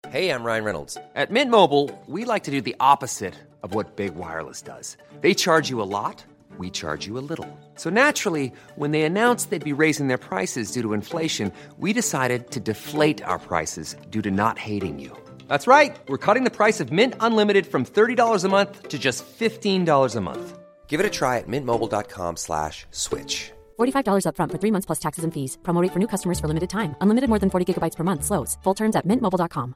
Hey, I'm Ryan Reynolds. At Mint Mobile, we like to do the opposite of what Big Wireless does. They charge you a lot, we charge you a little. So naturally, when they announced they'd be raising their prices due to inflation, we decided to deflate our prices due to not hating you. That's right. We're cutting the price of Mint Unlimited from $30 a month to just $15 a month. Give it a try at mintmobile.com/switch. $45 up front for 3 months plus taxes and fees. Promo rate for new customers for limited time. Unlimited more than 40 gigabytes per month. Slows full terms at mintmobile.com.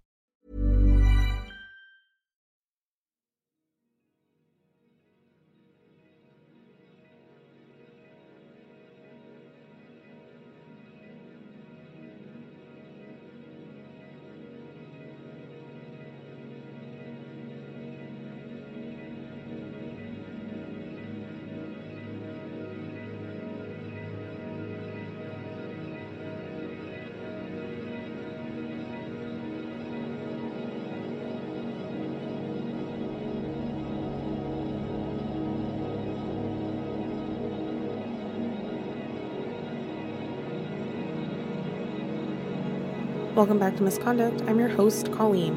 Welcome back to Misconduct. I'm your host, Colleen.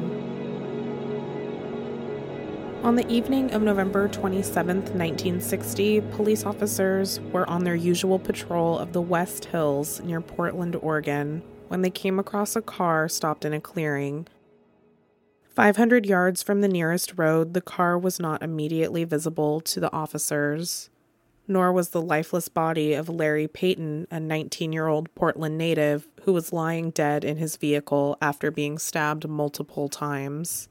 On the evening of November 27th, 1960, police officers were on their usual patrol of the West Hills near Portland, Oregon, when they came across a car stopped in a clearing. 500 yards from the nearest road, the car was not immediately visible to the officers, nor was the lifeless body of Larry Payton, a 19-year-old Portland native who was lying dead in his vehicle after being stabbed multiple times.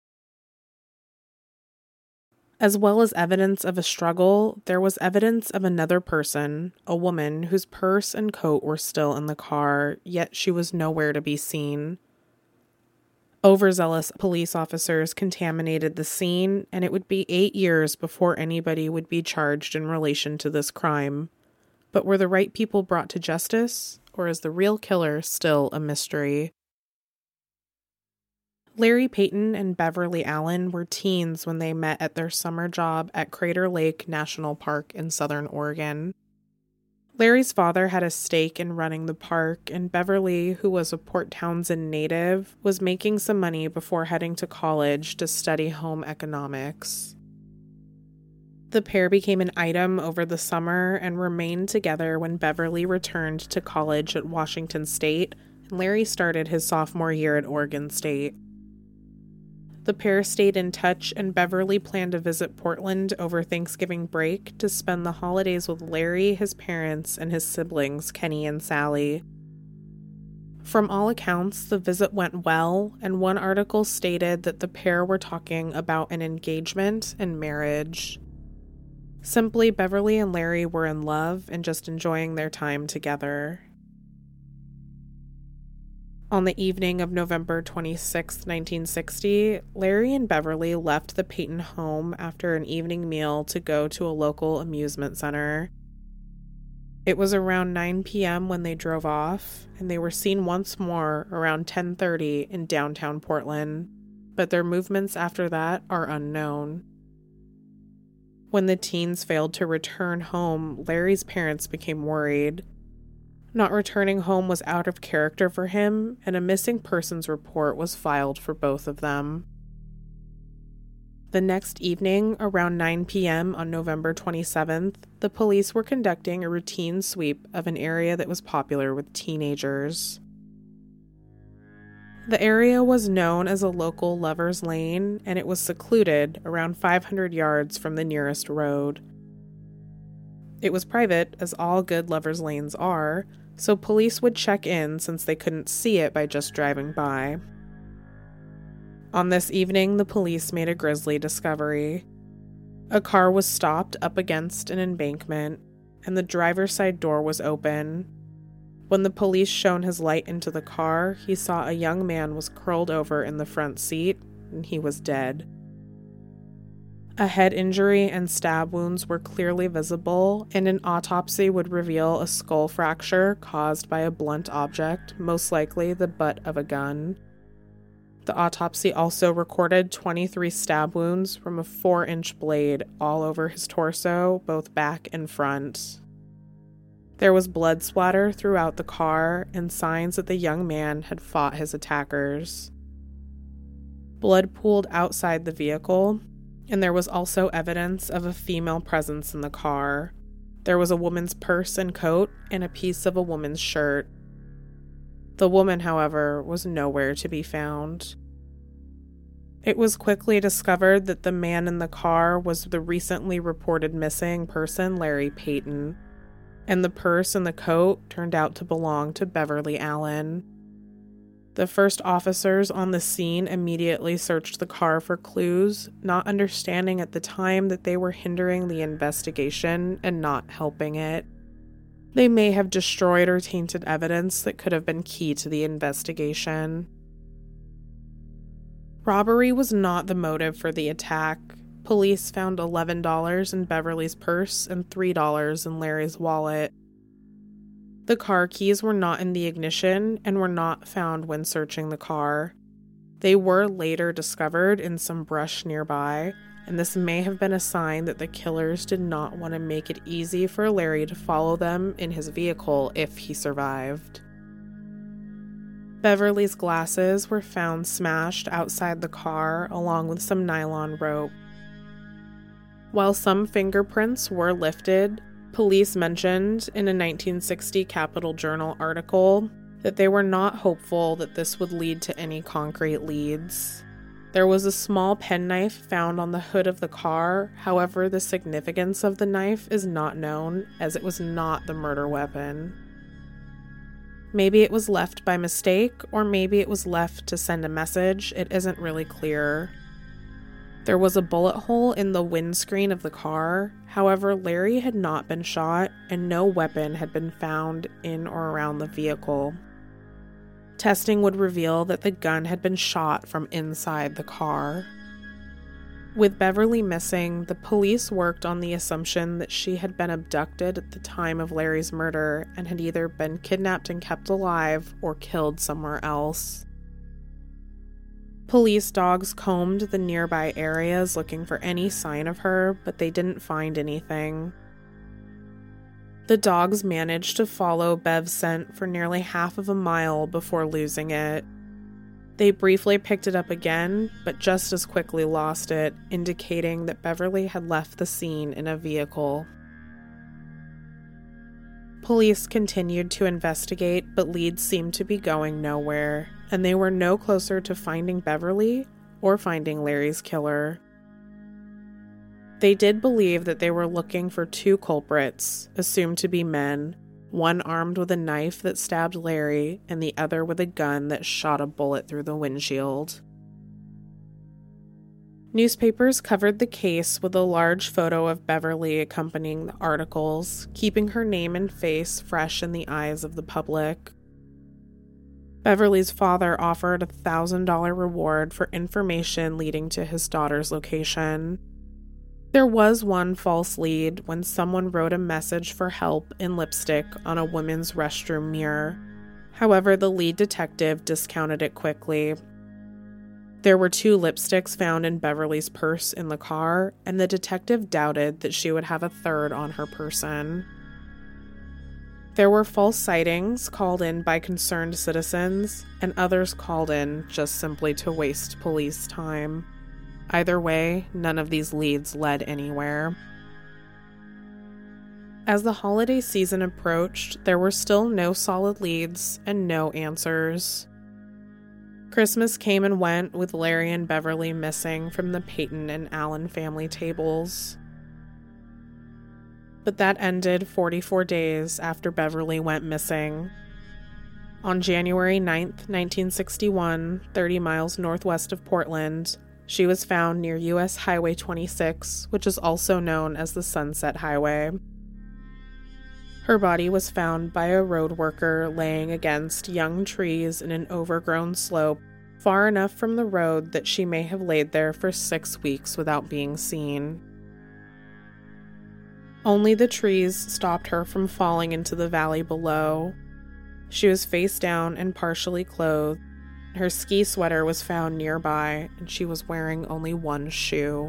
As well as evidence of a struggle, there was evidence of another person, a woman whose purse and coat were still in the car, yet she was nowhere to be seen. Overzealous police officers contaminated the scene, and it would be 8 years before anybody would be charged in relation to this crime. But were the right people brought to justice, or is the real killer still a mystery? Larry Payton and Beverly Allen were teens when they met at their summer job at Crater Lake National Park in southern Oregon. Larry's father had a stake in running the park, and Beverly, who was a Port Townsend native, was making some money before heading to college to study home economics. The pair became an item over the summer and remained together when Beverly returned to college at Washington State, and Larry started his sophomore year at Oregon State. The pair stayed in touch, and Beverly planned to visit Portland over Thanksgiving break to spend the holidays with Larry, his parents, and his siblings, Kenny and Sally. From all accounts, the visit went well, and one article stated that the pair were talking about an engagement and marriage. Simply, Beverly and Larry were in love and just enjoying their time together. On the evening of November 26, 1960, Larry and Beverly left the Payton home after an evening meal to go to a local amusement center. It was around 9 p.m. when they drove off, and they were seen once more around 10:30 in downtown Portland, but their movements after that are unknown. When the teens failed to return home, Larry's parents became worried. Not returning home was out of character for him, and a missing persons report was filed for both of them. The next evening, around 9 p.m. on November 27th, the police were conducting a routine sweep of an area that was popular with teenagers. The area was known as a local lover's lane, and it was secluded around 500 yards from the nearest road. It was private, as all good lover's lanes are, so police would check in since they couldn't see it by just driving by. On this evening, the police made a grisly discovery. A car was stopped up against an embankment, and the driver's side door was open. When the police shone his light into the car, he saw a young man was curled over in the front seat, and he was dead. A head injury and stab wounds were clearly visible, and an autopsy would reveal a skull fracture caused by a blunt object, most likely the butt of a gun. The autopsy also recorded 23 stab wounds from a 4-inch blade all over his torso, both back and front. There was blood splatter throughout the car and signs that the young man had fought his attackers. Blood pooled outside the vehicle, and there was also evidence of a female presence in the car. There was a woman's purse and coat and a piece of a woman's shirt. The woman, however, was nowhere to be found. It was quickly discovered that the man in the car was the recently reported missing person, Larry Payton, and the purse and the coat turned out to belong to Beverly Allen. The first officers on the scene immediately searched the car for clues, not understanding at the time that they were hindering the investigation and not helping it. They may have destroyed or tainted evidence that could have been key to the investigation. Robbery was not the motive for the attack. Police found $11 in Beverly's purse and $3 in Larry's wallet. The car keys were not in the ignition and were not found when searching the car. They were later discovered in some brush nearby, and this may have been a sign that the killers did not want to make it easy for Larry to follow them in his vehicle if he survived. Beverly's glasses were found smashed outside the car along with some nylon rope. While some fingerprints were lifted, police mentioned in a 1960 Capital Journal article that they were not hopeful that this would lead to any concrete leads. There was a small penknife found on the hood of the car, however, the significance of the knife is not known, as it was not the murder weapon. Maybe it was left by mistake, or maybe it was left to send a message. It isn't really clear. There was a bullet hole in the windscreen of the car. However, Larry had not been shot, and no weapon had been found in or around the vehicle. Testing would reveal that the gun had been shot from inside the car. With Beverly missing, the police worked on the assumption that she had been abducted at the time of Larry's murder and had either been kidnapped and kept alive or killed somewhere else. Police dogs combed the nearby areas looking for any sign of her, but they didn't find anything. The dogs managed to follow Bev's scent for nearly half of a mile before losing it. They briefly picked it up again, but just as quickly lost it, indicating that Beverly had left the scene in a vehicle. Police continued to investigate, but leads seemed to be going nowhere, and they were no closer to finding Beverly or finding Larry's killer. They did believe that they were looking for two culprits, assumed to be men, one armed with a knife that stabbed Larry and the other with a gun that shot a bullet through the windshield. Newspapers covered the case with a large photo of Beverly accompanying the articles, keeping her name and face fresh in the eyes of the public. Beverly's father offered a $1,000 reward for information leading to his daughter's location. There was one false lead when someone wrote a message for help in lipstick on a women's restroom mirror. However, the lead detective discounted it quickly. There were 2 lipsticks found in Beverly's purse in the car, and the detective doubted that she would have a third on her person. There were false sightings called in by concerned citizens, and others called in just simply to waste police time. Either way, none of these leads led anywhere. As the holiday season approached, there were still no solid leads and no answers. Christmas came and went with Larry and Beverly missing from the Payton and Allen family tables. But that ended 44 days after Beverly went missing. On January 9th, 1961, 30 miles northwest of Portland, she was found near U.S. Highway 26, which is also known as the Sunset Highway. Her body was found by a road worker laying against young trees in an overgrown slope, far enough from the road that she may have laid there for 6 weeks without being seen. Only the trees stopped her from falling into the valley below. She was face down and partially clothed. Her ski sweater was found nearby, and she was wearing only one shoe.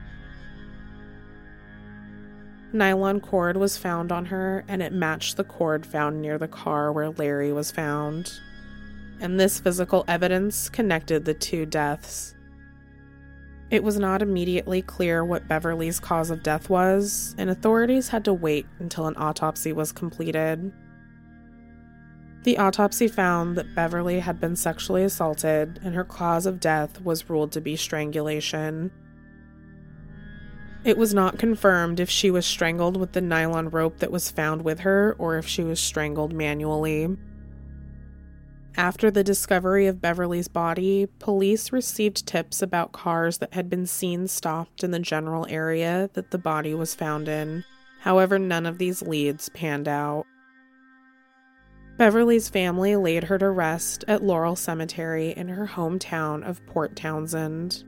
Nylon cord was found on her, and it matched the cord found near the car where Larry was found. And this physical evidence connected the 2 deaths. It was not immediately clear what Beverly's cause of death was, and authorities had to wait until an autopsy was completed. The autopsy found that Beverly had been sexually assaulted, and her cause of death was ruled to be strangulation. It was not confirmed if she was strangled with the nylon rope that was found with her or if she was strangled manually. After the discovery of Beverly's body, police received tips about cars that had been seen stopped in the general area that the body was found in. However, none of these leads panned out. Beverly's family laid her to rest at Laurel Cemetery in her hometown of Port Townsend.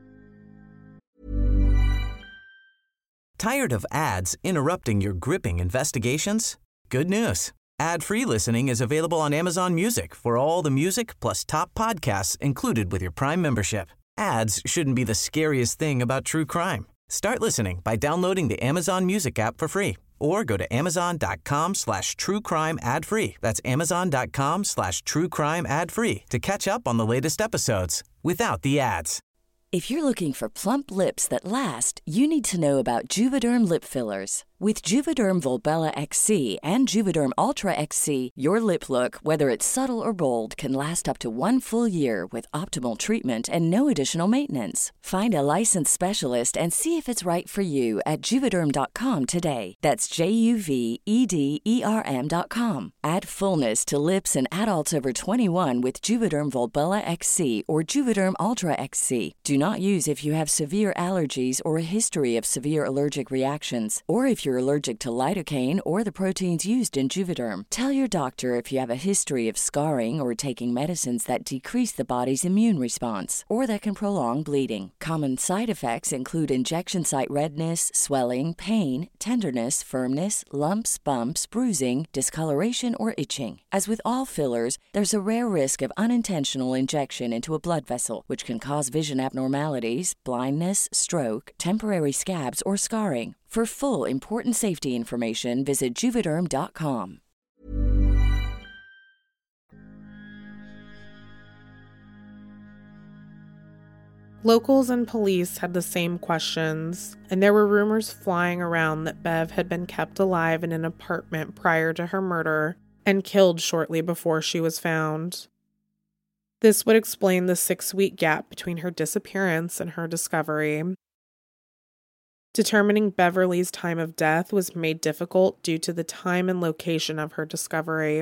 Tired of ads interrupting your gripping investigations? Good news. Ad-free listening is available on Amazon Music for all the music plus top podcasts included with your Prime membership. Ads shouldn't be the scariest thing about true crime. Start listening by downloading the Amazon Music app for free or go to amazon.com/truecrime ad-free. That's amazon.com/truecrime ad-free to catch up on the latest episodes without the ads. If you're looking for plump lips that last, you need to know about Juvederm lip fillers. With Juvederm Volbella XC and Juvederm Ultra XC, your lip look, whether it's subtle or bold, can last up to 1 full year with optimal treatment and no additional maintenance. Find a licensed specialist and see if it's right for you at Juvederm.com today. That's JUVEDERM.com. Add fullness to lips in adults over 21 with Juvederm Volbella XC or Juvederm Ultra XC. Do not use if you have severe allergies or a history of severe allergic reactions, or if you're allergic to lidocaine or the proteins used in Juvederm. Tell your doctor if you have a history of scarring or taking medicines that decrease the body's immune response or that can prolong bleeding. Common side effects include injection site redness, swelling, pain, tenderness, firmness, lumps, bumps, bruising, discoloration, or itching. As with all fillers, there's a rare risk of unintentional injection into a blood vessel, which can cause vision abnormalities, blindness, stroke, temporary scabs, or scarring. For full, important safety information, visit Juvederm.com. Locals and police had the same questions, and there were rumors flying around that Bev had been kept alive in an apartment prior to her murder and killed shortly before she was found. This would explain the 6-week gap between her disappearance and her discovery. Determining Beverly's time of death was made difficult due to the time and location of her discovery.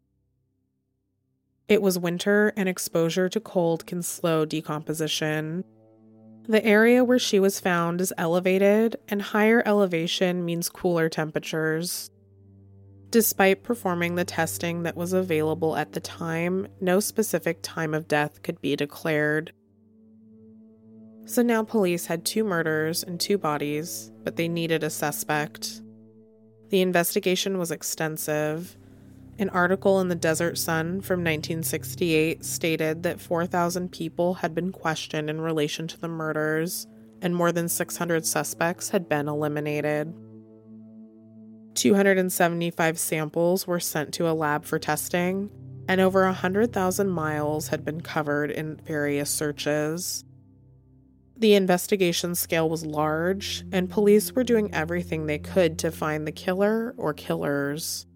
It was winter, and exposure to cold can slow decomposition. The area where she was found is elevated, and higher elevation means cooler temperatures. Despite performing the testing that was available at the time, no specific time of death could be declared. So now police had 2 murders and 2 bodies, but they needed a suspect. The investigation was extensive. An article in the Desert Sun from 1968 stated that 4,000 people had been questioned in relation to the murders, and more than 600 suspects had been eliminated. 275 samples were sent to a lab for testing, and over 100,000 miles had been covered in various searches. The investigation scale was large, and police were doing everything they could to find the killer or killers.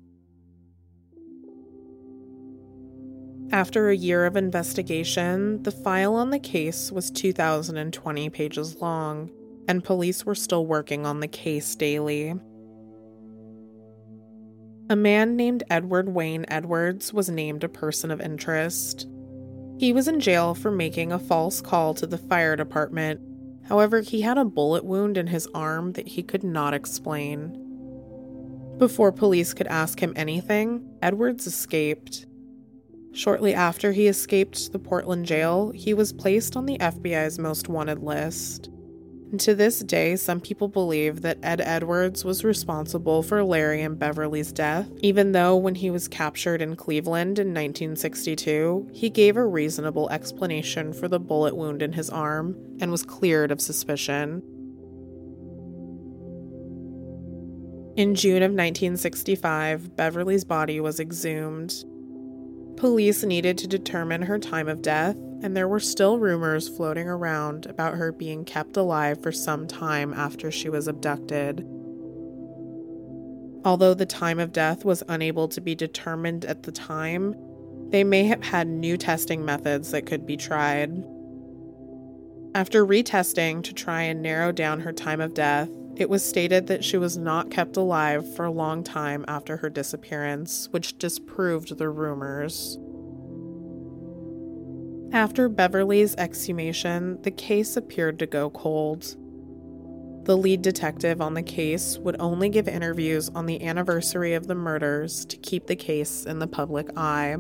After a year of investigation, the file on the case was 2,020 pages long, and police were still working on the case daily. A man named Edward Wayne Edwards was named a person of interest. He was in jail for making a false call to the fire department. However, he had a bullet wound in his arm that he could not explain. Before police could ask him anything, Edwards escaped. Shortly after he escaped the Portland jail, he was placed on the FBI's most wanted list. And to this day, some people believe that Ed Edwards was responsible for Larry and Beverly's death, even though when he was captured in Cleveland in 1962, he gave a reasonable explanation for the bullet wound in his arm and was cleared of suspicion. In June of 1965, Beverly's body was exhumed. Police needed to determine her time of death, and there were still rumors floating around about her being kept alive for some time after she was abducted. Although the time of death was unable to be determined at the time, they may have had new testing methods that could be tried. After retesting to try and narrow down her time of death, it was stated that she was not kept alive for a long time after her disappearance, which disproved the rumors. After Beverly's exhumation, the case appeared to go cold. The lead detective on the case would only give interviews on the anniversary of the murders to keep the case in the public eye.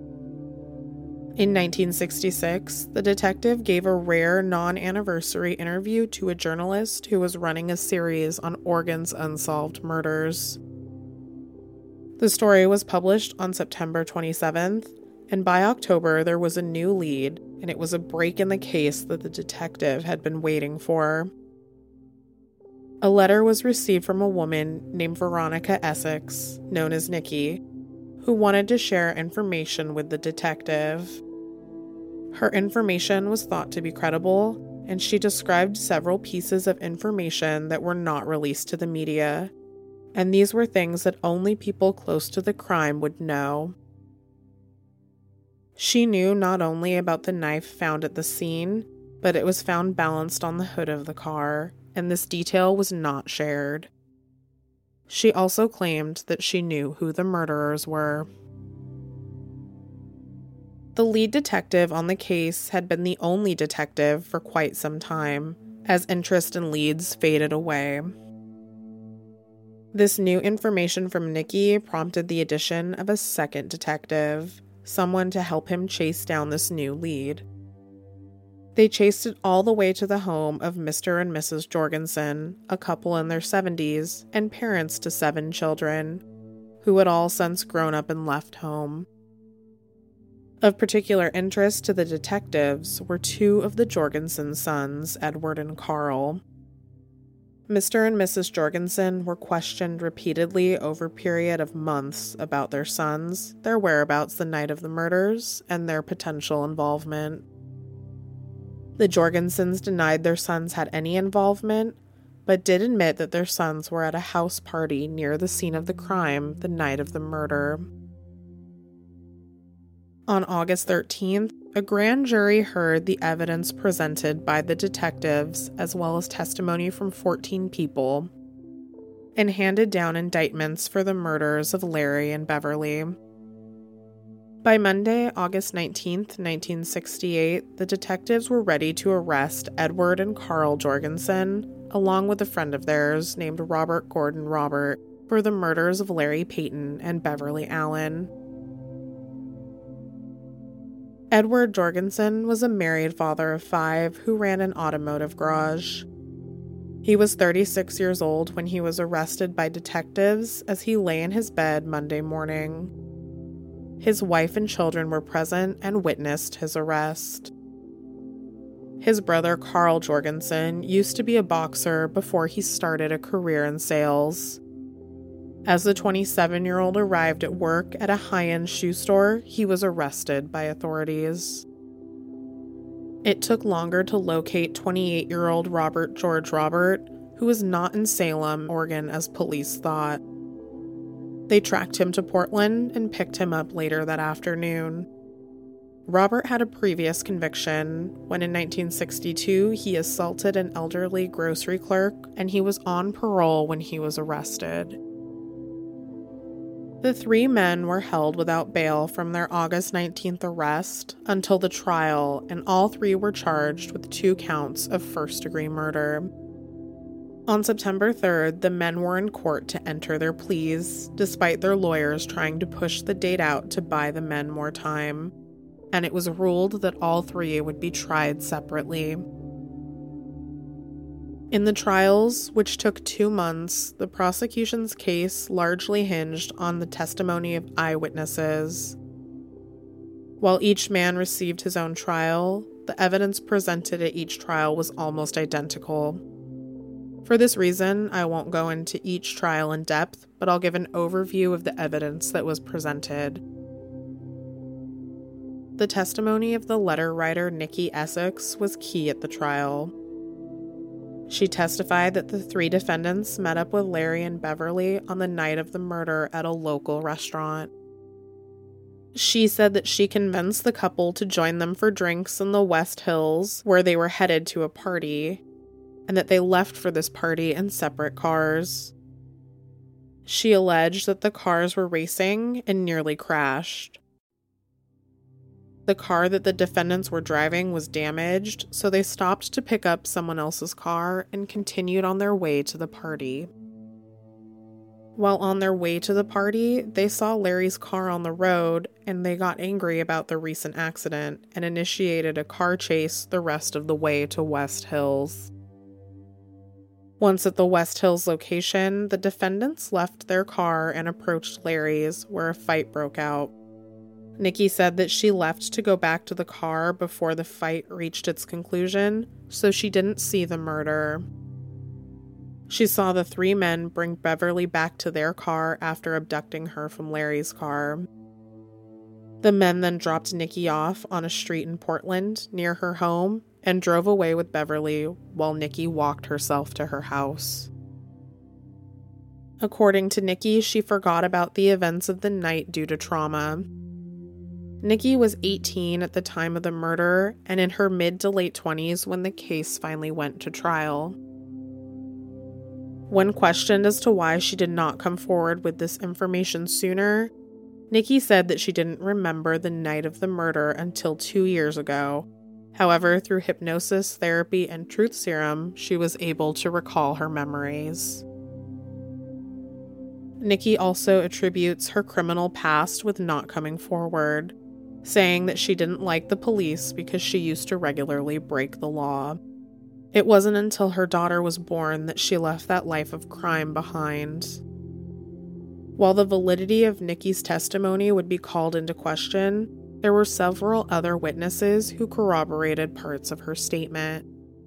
In 1966, the detective gave a rare non-anniversary interview to a journalist who was running a series on Oregon's unsolved murders. The story was published on September 27th, and by October there was a new lead, and it was a break in the case that the detective had been waiting for. A letter was received from a woman named Veronica Essex, known as Nikki, who wanted to share information with the detective. Her information was thought to be credible, and she described several pieces of information that were not released to the media, and these were things that only people close to the crime would know. She knew not only about the knife found at the scene, but it was found balanced on the hood of the car, and this detail was not shared. She also claimed that she knew who the murderers were. The lead detective on the case had been the only detective for quite some time, as interest in leads faded away. This new information from Nikki prompted the addition of a second detective, someone to help him chase down this new lead. They chased it all the way to the home of Mr. and Mrs. Jorgensen, a couple in their 70s and parents to 7 children, who had all since grown up and left home. Of particular interest to the detectives were 2 of the Jorgensen sons, Edward and Carl. Mr. and Mrs. Jorgensen were questioned repeatedly over a period of months about their sons, their whereabouts the night of the murders, and their potential involvement. The Jorgensens denied their sons had any involvement, but did admit that their sons were at a house party near the scene of the crime the night of the murder. On August 13th, a grand jury heard the evidence presented by the detectives as well as testimony from 14 people, and handed down indictments for the murders of Larry and Beverly. By Monday, August 19th, 1968, the detectives were ready to arrest Edward and Carl Jorgensen, along with a friend of theirs named Robert Gordon Robert, for the murders of Larry Payton and Beverly Allen. Edward Jorgensen was a married father of 5 who ran an automotive garage. He was 36 years old when he was arrested by detectives as he lay in his bed Monday morning. His wife and children were present and witnessed his arrest. His brother Carl Jorgensen used to be a boxer before he started a career in sales. As the 27-year-old arrived at work at a high-end shoe store, he was arrested by authorities. It took longer to locate 28-year-old Robert George Robert, who was not in Salem, Oregon, as police thought. They tracked him to Portland and picked him up later that afternoon. Robert had a previous conviction when in 1962 he assaulted an elderly grocery clerk, and he was on parole when he was arrested. The 3 men were held without bail from their August 19th arrest until the trial, and all 3 were charged with 2 counts of first-degree murder. On September 3rd, the men were in court to enter their pleas, despite their lawyers trying to push the date out to buy the men more time, and it was ruled that all 3 would be tried separately. In the trials, which took 2 months, the prosecution's case largely hinged on the testimony of eyewitnesses. While each man received his own trial, the evidence presented at each trial was almost identical. For this reason, I won't go into each trial in depth, but I'll give an overview of the evidence that was presented. the testimony of the letter writer Nikki Essex was key at the trial. She testified that the 3 defendants met up with Larry and Beverly on the night of the murder at a local restaurant. She said that she convinced the couple to join them for drinks in the West Hills, where they were headed to a party, and that they left for this party in separate cars. She alleged that the cars were racing and nearly crashed. The car that the defendants were driving was damaged, so they stopped to pick up someone else's car and continued on their way to the party. While on their way to the party, they saw Larry's car on the road, and they got angry about the recent accident and initiated a car chase the rest of the way to West Hills. Once at the West Hills location, the defendants left their car and approached Larry's, where a fight broke out. Nikki said that she left to go back to the car before the fight reached its conclusion, so she didn't see the murder. She saw the 3 men bring Beverly back to their car after abducting her from Larry's car. The men then dropped Nikki off on a street in Portland near her home and drove away with Beverly while Nikki walked herself to her house. According to Nikki, she forgot about the events of the night due to trauma. Nikki was 18 at the time of the murder and in her mid to late 20s when the case finally went to trial. When questioned as to why she did not come forward with this information sooner, Nikki said that she didn't remember the night of the murder until 2 years ago. However, through hypnosis, therapy, and truth serum, she was able to recall her memories. Nikki also attributes her criminal past with not coming forward, saying that she didn't like the police because she used to regularly break the law. It wasn't until her daughter was born that she left that life of crime behind. While the validity of Nikki's testimony would be called into question, there were several other witnesses who corroborated parts of her statement.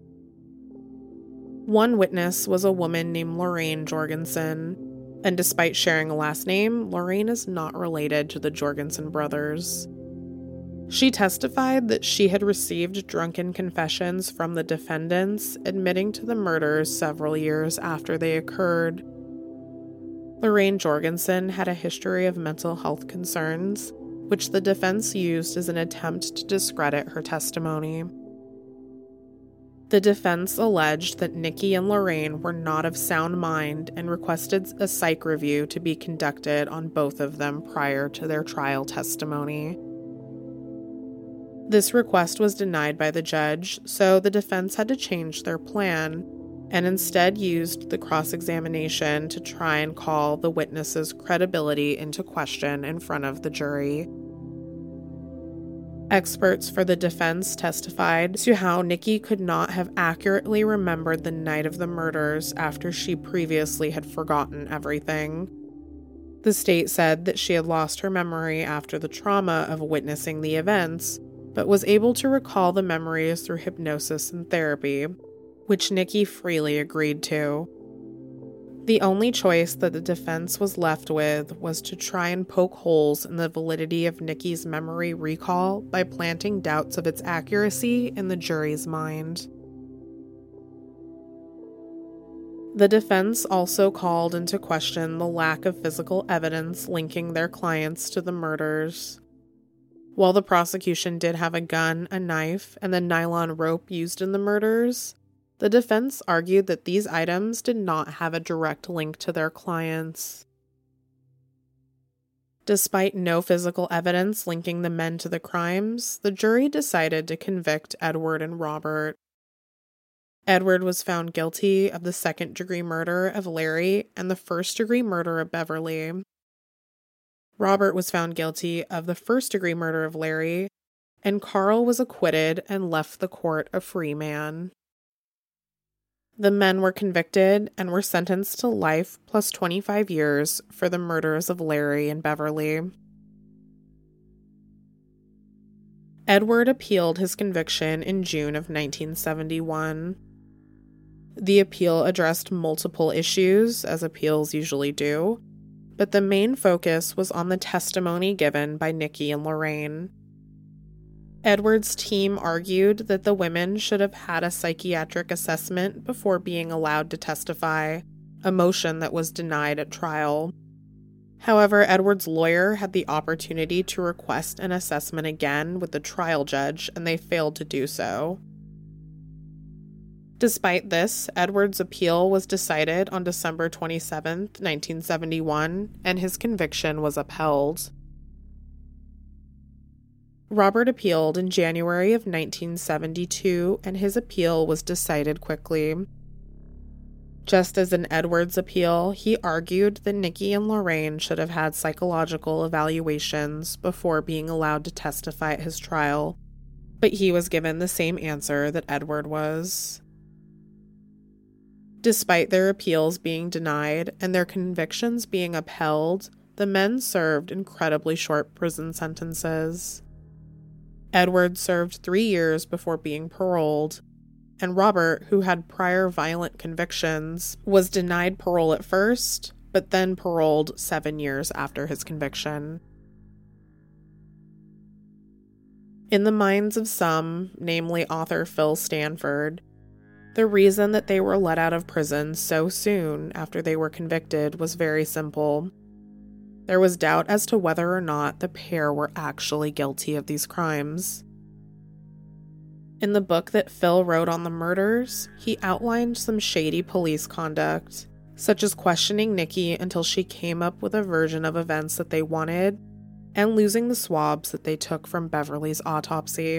One witness was a woman named Lorraine Jorgensen, and despite sharing a last name, Lorraine is not related to the Jorgensen brothers. She testified that she had received drunken confessions from the defendants admitting to the murders several years after they occurred. Lorraine Jorgensen had a history of mental health concerns, which the defense used as an attempt to discredit her testimony. The defense alleged that Nikki and Lorraine were not of sound mind and requested a psych review to be conducted on both of them prior to their trial testimony. This request was denied by the judge, so the defense had to change their plan and instead used the cross-examination to try and call the witnesses' credibility into question in front of the jury. Experts for the defense testified to how Nikki could not have accurately remembered the night of the murders after she previously had forgotten everything. The state said that she had lost her memory after the trauma of witnessing the events, but was able to recall the memories through hypnosis and therapy, which Nikki freely agreed to. The only choice that the defense was left with was to try and poke holes in the validity of Nikki's memory recall by planting doubts of its accuracy in the jury's mind. The defense also called into question the lack of physical evidence linking their clients to the murders. While the prosecution did have a gun, a knife, and the nylon rope used in the murders, the defense argued that these items did not have a direct link to their clients. Despite no physical evidence linking the men to the crimes, the jury decided to convict Edward and Robert. Edward was found guilty of the second-degree murder of Larry and the first-degree murder of Beverly. Robert was found guilty of the first-degree murder of Larry, and Carl was acquitted and left the court a free man. The men were convicted and were sentenced to life plus 25 years for the murders of Larry and Beverly. Edward appealed his conviction in June of 1971. The appeal addressed multiple issues, as appeals usually do, but the main focus was on the testimony given by Nikki and Lorraine. Edwards' team argued that the women should have had a psychiatric assessment before being allowed to testify, a motion that was denied at trial. However, Edwards' lawyer had the opportunity to request an assessment again with the trial judge, and they failed to do so. Despite this, Edwards' appeal was decided on December 27, 1971, and his conviction was upheld. Robert appealed in January of 1972, and his appeal was decided quickly. Just as in Edwards' appeal, he argued that Nikki and Lorraine should have had psychological evaluations before being allowed to testify at his trial, but he was given the same answer that Edward was. Despite their appeals being denied and their convictions being upheld, the men served incredibly short prison sentences. Edward served 3 years before being paroled, and Robert, who had prior violent convictions, was denied parole at first, but then paroled 7 years after his conviction. In the minds of some, namely author Phil Stanford, the reason that they were let out of prison so soon after they were convicted was very simple. There was doubt as to whether or not the pair were actually guilty of these crimes. In the book that Phil wrote on the murders, he outlined some shady police conduct, such as questioning Nikki until she came up with a version of events that they wanted, and losing the swabs that they took from Beverly's autopsy.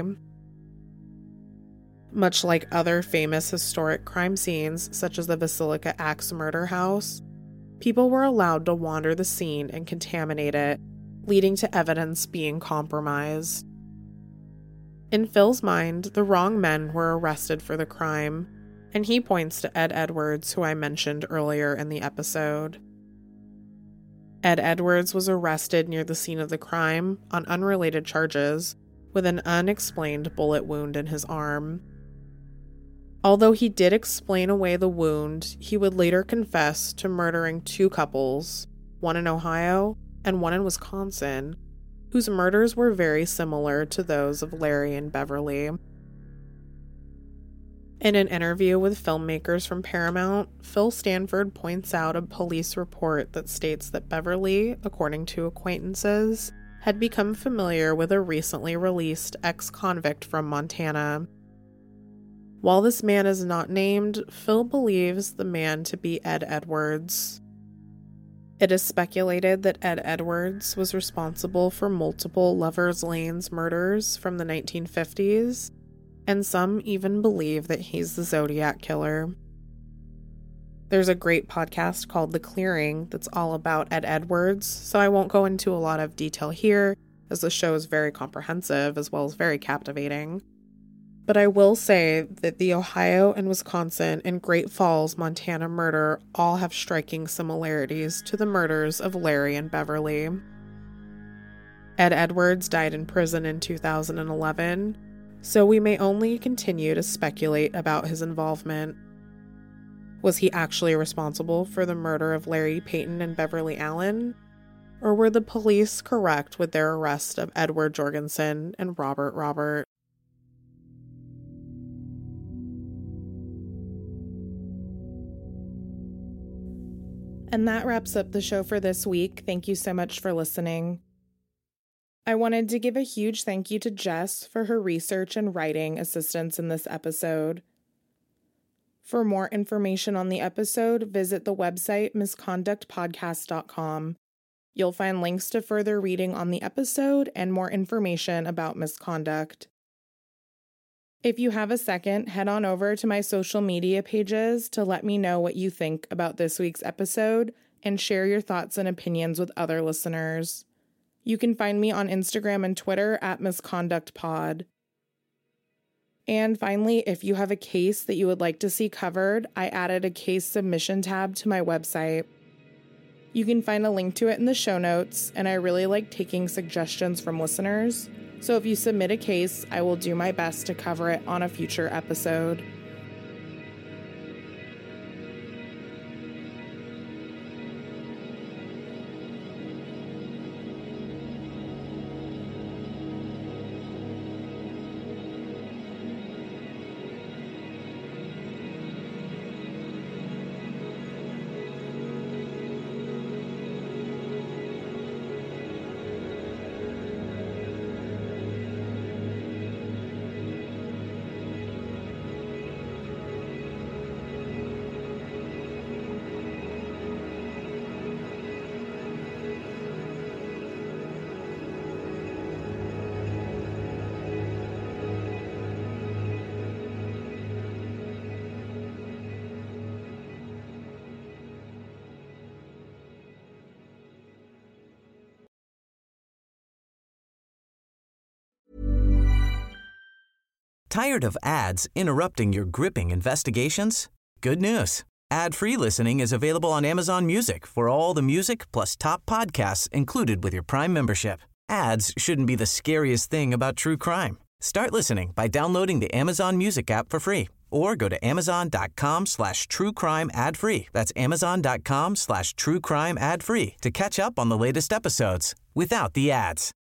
Much like other famous historic crime scenes, such as the Basilica Axe murder house, people were allowed to wander the scene and contaminate it, leading to evidence being compromised. In Phil's mind, the wrong men were arrested for the crime, and he points to Ed Edwards, who I mentioned earlier in the episode. Ed Edwards was arrested near the scene of the crime on unrelated charges with an unexplained bullet wound in his arm. Although he did explain away the wound, he would later confess to murdering 2 couples, one in Ohio and one in Wisconsin, whose murders were very similar to those of Larry and Beverly. In an interview with filmmakers from Paramount, Phil Stanford points out a police report that states that Beverly, according to acquaintances, had become familiar with a recently released ex-convict from Montana. While this man is not named, Phil believes the man to be Ed Edwards. It is speculated that Ed Edwards was responsible for multiple Lover's Lane's murders from the 1950s, and some even believe that he's the Zodiac Killer. There's a great podcast called The Clearing that's all about Ed Edwards, so I won't go into a lot of detail here, as the show is very comprehensive as well as very captivating. But I will say that the Ohio and Wisconsin and Great Falls, Montana murder all have striking similarities to the murders of Larry and Beverly. Ed Edwards died in prison in 2011, so we may only continue to speculate about his involvement. Was he actually responsible for the murder of Larry Payton and Beverly Allen? Or were the police correct with their arrest of Edward Jorgensen and Robert? And that wraps up the show for this week. Thank you so much for listening. I wanted to give a huge thank you to Jess for her research and writing assistance in this episode. For more information on the episode, visit the website misconductpodcast.com. You'll find links to further reading on the episode and more information about misconduct. If you have a second, head on over to my social media pages to let me know what you think about this week's episode and share your thoughts and opinions with other listeners. You can find me on Instagram and Twitter at misconductpod. And finally, if you have a case that you would like to see covered, I added a case submission tab to my website. You can find a link to it in the show notes, and I really like taking suggestions from listeners. So if you submit a case, I will do my best to cover it on a future episode. Tired of ads interrupting your gripping investigations? Good news. Ad-free listening is available on Amazon Music for all the music plus top podcasts included with your Prime membership. Ads shouldn't be the scariest thing about true crime. Start listening by downloading the Amazon Music app for free or go to amazon.com/truecrime ad-free. That's amazon.com/truecrime ad-free to catch up on the latest episodes without the ads.